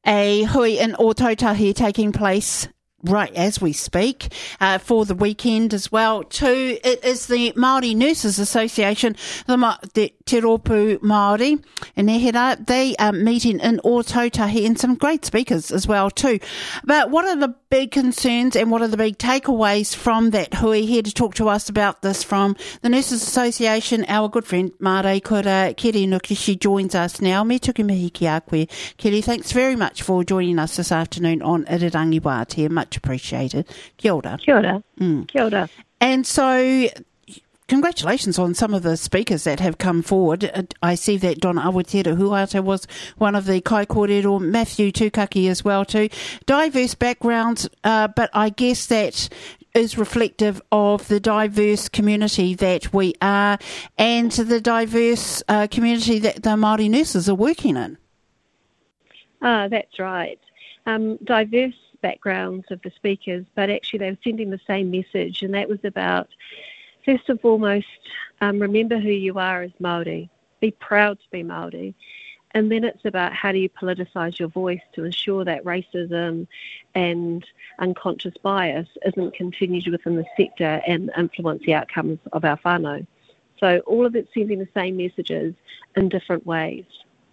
a hui in Ōtautahi taking place right as we speak, for the weekend as well too. It is the Māori Nurses Association, the Te Rōpū Māori in Ehera. They are meeting in Ōtautahi, and some great speakers as well too. But what are the big concerns and what are the big takeaways from that hui? Here to talk to us about this from the Nurses Association, our good friend Mare Kura Kiri Nukishi joins us now. Me tuki mihi ki a koe. Kiri, thanks very much for joining us this afternoon on Irirangi Wātea. Much appreciated. Kia ora. Kia ora. Kia ora. And so, congratulations on some of the speakers that have come forward. I see that Donna Awatira Huata was one of the kai kōrero, Matthew Tukaki as well too. Diverse backgrounds, but I guess that is reflective of the diverse community that we are and the diverse community that the Māori nurses are working in. That's right. Diverse backgrounds of the speakers, but actually they were sending the same message, and that was about, first and foremost, remember who you are as Māori, be proud to be Māori, and then it's about how do you politicise your voice to ensure that racism and unconscious bias isn't continued within the sector and influence the outcomes of our whānau. So all of it sending the same messages in different ways.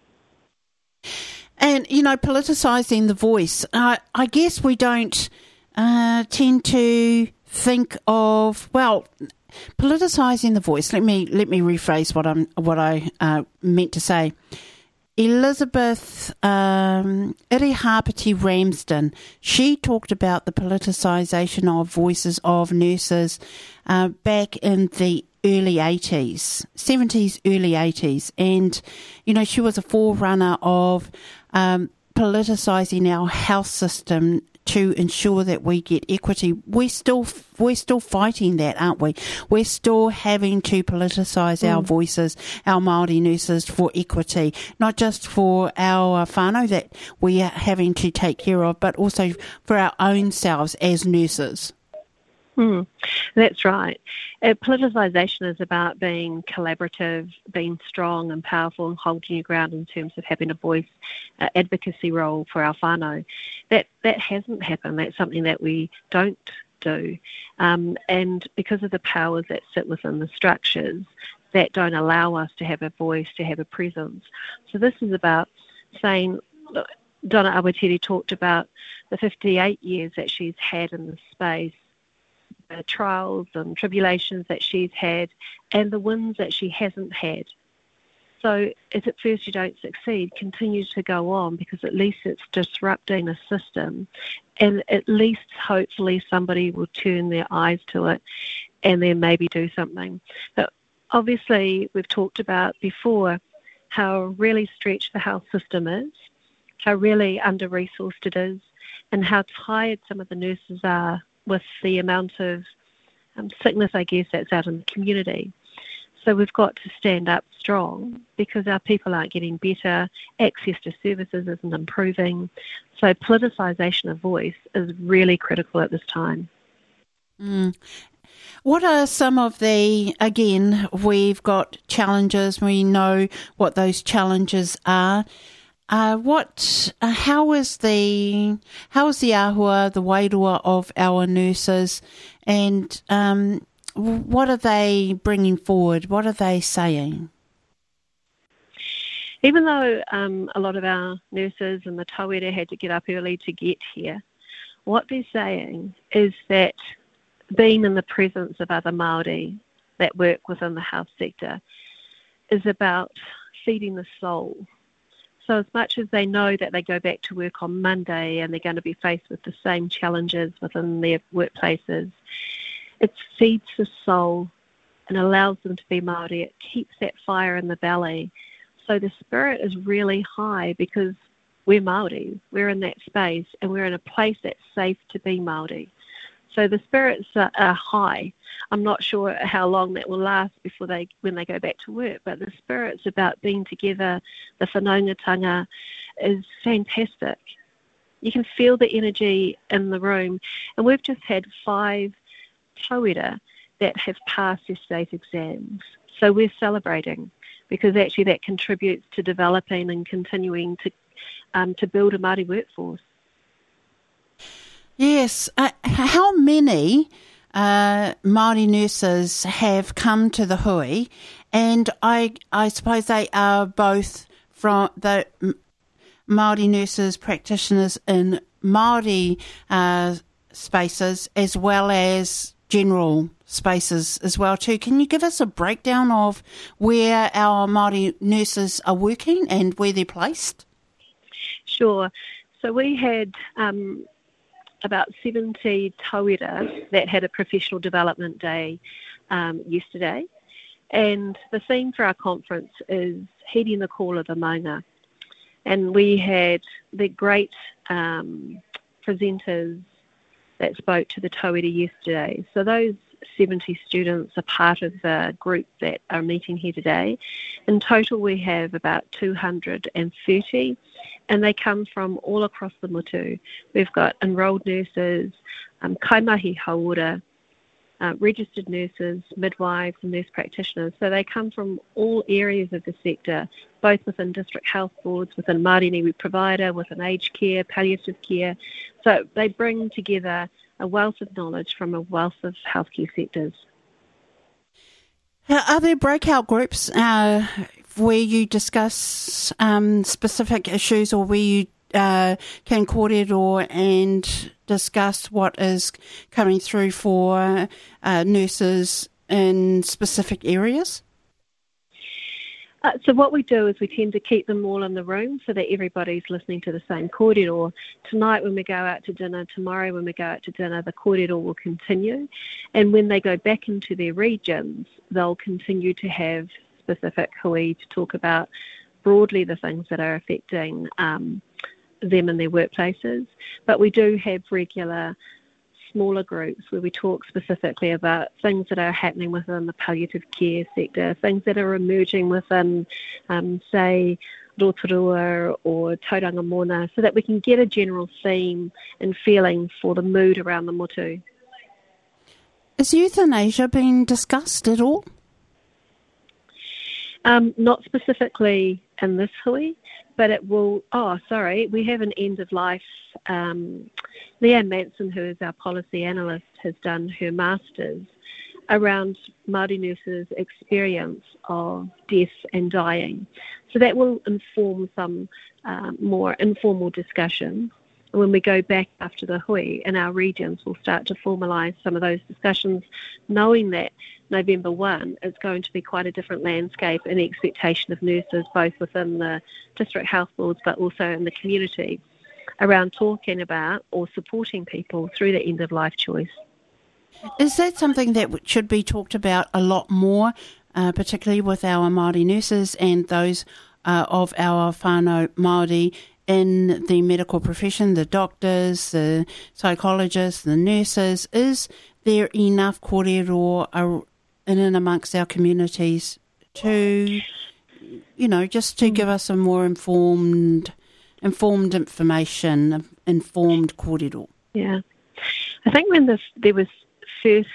And, you know, politicising the voice, I guess we don't tend to think of, well, politicising the voice. Let me rephrase what I meant to say. Elizabeth Irihāpiti Ramsden, she talked about the politicisation of voices of nurses back in the early 80s, 70s, early 80s. And, you know, she was a forerunner of politicising our health system to ensure that we get equity. We're still fighting that, aren't we? We're still having to politicise our voices, our Māori nurses, for equity, not just for our whānau that we are having to take care of, but also for our own selves as nurses. That's right. Politicisation is about being collaborative, being strong and powerful and holding your ground in terms of having a voice, advocacy role for our whānau. That hasn't happened. That's something that we don't do. And because of the powers that sit within the structures that don't allow us to have a voice, to have a presence. So this is about saying, look, Donna Awatiri talked about the 58 years that she's had in this space, the trials and tribulations that she's had, and the wins that she hasn't had. So if at first you don't succeed, continue to go on, because at least it's disrupting a system, and at least hopefully somebody will turn their eyes to it and then maybe do something. But obviously we've talked about before how really stretched the health system is, how really under-resourced it is, and how tired some of the nurses are with the amount of sickness, I guess, that's out in the community. So we've got to stand up strong because our people aren't getting better, access to services isn't improving. So politicisation of voice is really critical at this time. What are some of the, again, we've got challenges, we know what those challenges are. How is the ahua, the wairua of our nurses, and what are they bringing forward? What are they saying? Even though a lot of our nurses and the tauira had to get up early to get here, what they're saying is that being in the presence of other Māori that work within the health sector is about feeding the soul. So as much as they know that they go back to work on Monday and they're going to be faced with the same challenges within their workplaces, it feeds the soul and allows them to be Māori. It keeps that fire in the belly. So the spirit is really high because we're Māori. We're in that space and we're in a place that's safe to be Māori. So the spirits are high. I'm not sure how long that will last when they go back to work, but the spirits about being together, the whanaungatanga, is fantastic. You can feel the energy in the room. And we've just had 5 tauira that have passed their state exams. So we're celebrating because actually that contributes to developing and continuing to to build a Māori workforce. Yes. How many Māori nurses have come to the hui? And I suppose they are both from the Māori nurses practitioners in Māori spaces as well as general spaces as well too. Can you give us a breakdown of where our Māori nurses are working and where they're placed? Sure. So we had about 70 tauira that had a professional development day yesterday. And the theme for our conference is heeding the call of the maunga. And we had the great presenters that spoke to the tauira yesterday. So those 70 students are part of the group that are meeting here today. In total, we have about 230, and they come from all across the motu. We've got enrolled nurses, kaimahi hauora, registered nurses, midwives and nurse practitioners. So they come from all areas of the sector, both within district health boards, within Māori iwi provider, within aged care, palliative care. So they bring together a wealth of knowledge from a wealth of healthcare sectors. Are there breakout groups where you discuss specific issues, or where you can kōrero and discuss what is coming through for nurses in specific areas? So what we do is we tend to keep them all in the room so that everybody's listening to the same kōrero. Tonight when we go out to dinner, tomorrow when we go out to dinner, the kōrero will continue. And when they go back into their regions, they'll continue to have specific hui to talk about broadly the things that are affecting them in their workplaces. But we do have regular smaller groups where we talk specifically about things that are happening within the palliative care sector, things that are emerging within, say, Rotorua or Tauranga Mona, so that we can get a general theme and feeling for the mood around the motu. Is euthanasia being discussed at all? Not specifically in this hui, but it will. We have an end of life. Leanne Manson, who is our policy analyst, has done her master's around Māori nurses' experience of death and dying. So that will inform some more informal discussions. And when we go back after the hui in our regions, we'll start to formalise some of those discussions, knowing that November 1 is going to be quite a different landscape and the expectation of nurses, both within the district health boards but also in the community, around talking about or supporting people through the end-of-life choice. Is that something that should be talked about a lot more, particularly with our Māori nurses and those of our whānau Māori in the medical profession, the doctors, the psychologists, the nurses? Is there enough kōrero in and amongst our communities to, just to give us some more informed information, informed kōrero? Yeah. I think when there was first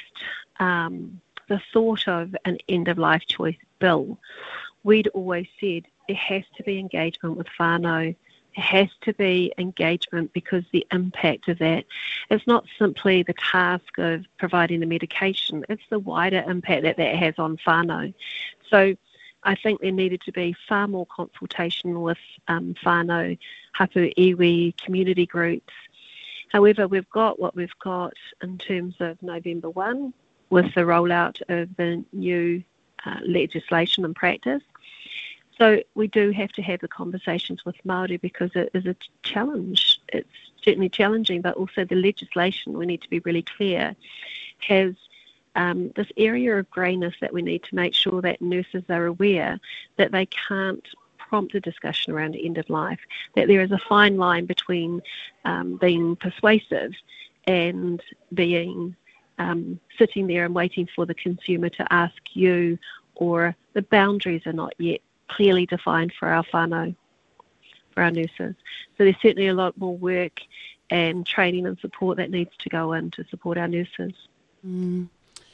the thought of an end-of-life choice bill, we'd always said there has to be engagement with whānau. There has to be engagement because the impact of that is not simply the task of providing the medication, it's the wider impact that has on whānau. So I think there needed to be far more consultation with whānau, hapu iwi, community groups. However, we've got what we've got in terms of November 1 with the rollout of the new legislation and practice. So we do have to have the conversations with Māori because it is a challenge. It's certainly challenging, but also the legislation, we need to be really clear, has this area of greyness that we need to make sure that nurses are aware that they can't prompt a discussion around the end of life, that there is a fine line between being persuasive and being sitting there and waiting for the consumer to ask you, or the boundaries are not yet clearly defined for our whānau, for our nurses. So there's certainly a lot more work and training and support that needs to go in to support our nurses.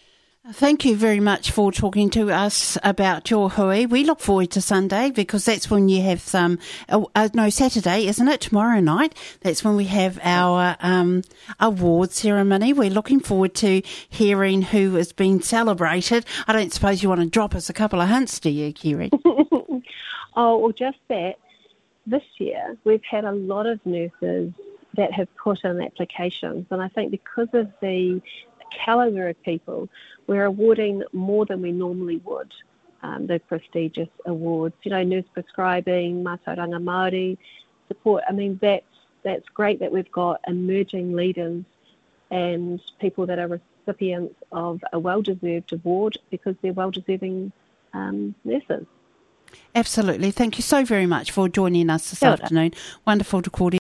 Thank you very much for talking to us about your hui. We look forward to Sunday because that's when you have Saturday, isn't it? Tomorrow night. That's when we have our award ceremony. We're looking forward to hearing who has been celebrated. I don't suppose you want to drop us a couple of hints, do you, Kiri? Oh, well, just that. This year, we've had a lot of nurses that have put in applications, and I think because of the calibre of people, we're awarding more than we normally would, the prestigious awards. You know, nurse prescribing, mātauranga Māori support. I mean, that's great that we've got emerging leaders and people that are recipients of a well-deserved award because they're well-deserving nurses. Absolutely. Thank you so very much for joining us this afternoon. Wonderful to call